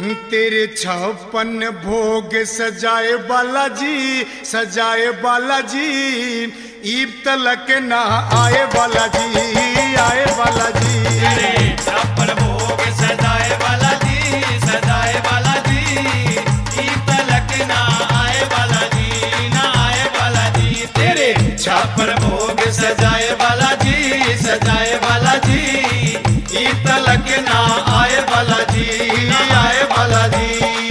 तेरे 56 भोग सजाए बालाजी, सजाए बालाजी, ईब तलक ना आए बालाजी, आए बालाजी। तेरे 56 भोग सजाए बालाजी, सजाए बालाजी, ईब तलक ना आए बालाजी, ना आए बालाजी। तेरे 56 भोग सजाए बालाजी, सजाए बालाजी, ईब तलक ना आए बालाजी, ना आए बालाजी।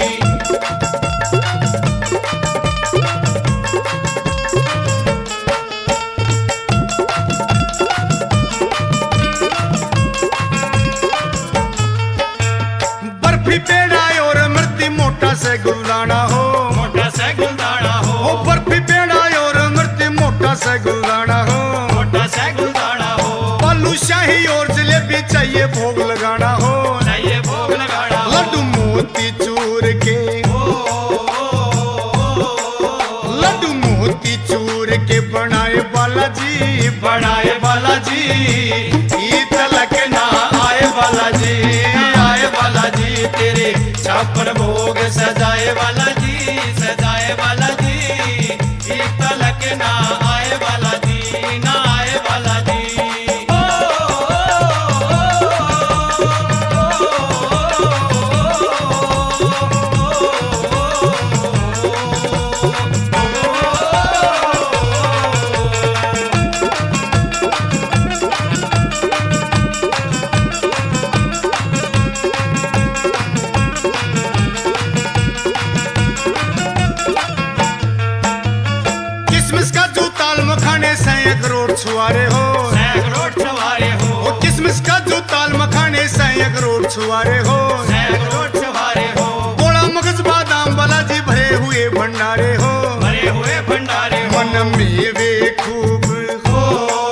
बर्फी पेड़ा और मृति मोटा से गुलदाना हो, मोटा से गुलदाना हो। ओ बर्फी पेड़ा और मृति मोटा से गुलदाना हो, मोटा से गुलदाना हो। बालूशाही और जलेबी चाहिए भोग लगाना हो, चाहिए भोग लगाना हो। लड्डू मोती चूर के, लड्डू मोती चूर के बनाए बालाजी, बनाए बालाजी, ई तलक ना आए बालाजी, आए बालाजी। तेरे 56 भोग सजाए बालाजी, सजाए बालाजी, ई तलक ना आए बालाजी, ना आए बालाजी। किसमिस का जो ताल मखाने 100 करोड़ छुआरे हो, 100 करोड़ छुआरे हो। ओ किसमिस का जो ताल मखाने 100 करोड़ छुआरे हो, 100 करोड़ छुआरे हो। बोड़ा मगज बादाम बालाजी भरे हुए भंडारे हो, भरे हुए भंडारे हो। मन मेवे खूब हो,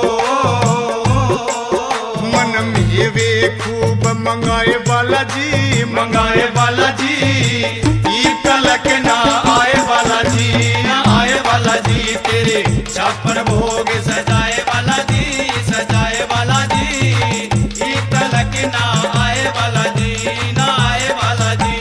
मन मेवे खूब मंगाए बालाजी, मंगाए बालाजी, ई तलक ना आए बालाजी, ना आए बालाजी। तेरे 56 भोग सजाए बालाजी, सजाए बालाजी, ई तलक ना आए बालाजी, ना आए बालाजी।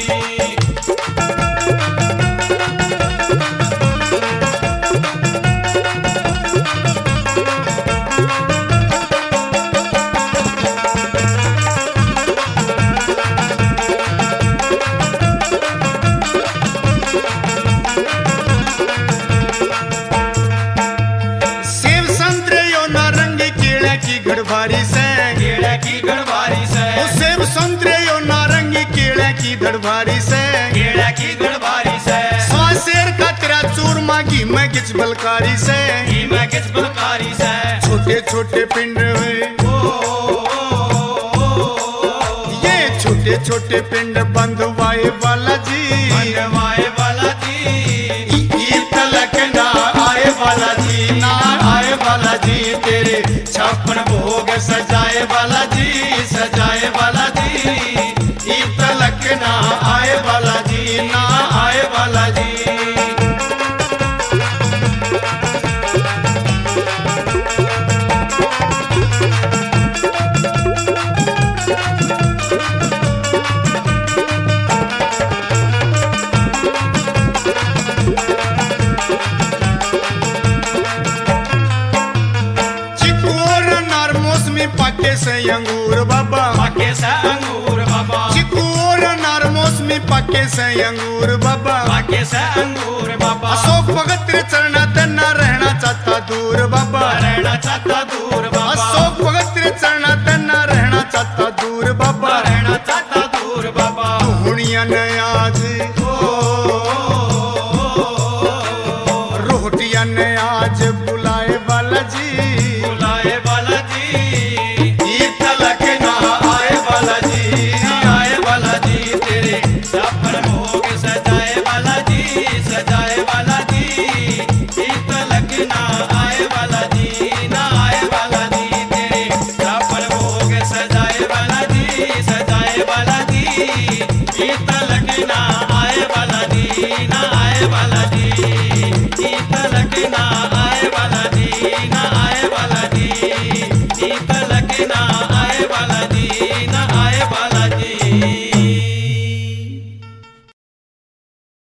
सेब संतरे यो नारंगी केले की गड़भारी से, केले की गड़बारी से, ओ सेब संतरे यो नारंगी केले की गड़भारी से, केले की गड़बारी से, शेर का तेरा चूरमा घी में किच बलकारी से, ई मैं किस बलकारी से। छोटे छोटे पिंड हुए, ये छोटे छोटे पिंड बंधवाए बालाजी, बनवाए बालाजी, ई तलक ना आए बालाजी, ना आए बालाजी। तेरे 56 भोग सजाए बालाजी, सजाए बालाजी, ई तलक ना आए बालाजी, ना आए बालाजी। चिकू और अनार मौसमी पाके से अंगूर बाबा, पाके से अंगूर बाबा, चिकू और अनार मौसमी पाके से अंगूर बाबा, पाके से अंगूर बाबा। अशोक भगत तेरे चरणा तन्ना रहना चाहता दूर बाबा, रहना चाहता दूर बाबा, अशोक भगत तेरे चरणा तन्ना रहना चाहता दूर बाबा।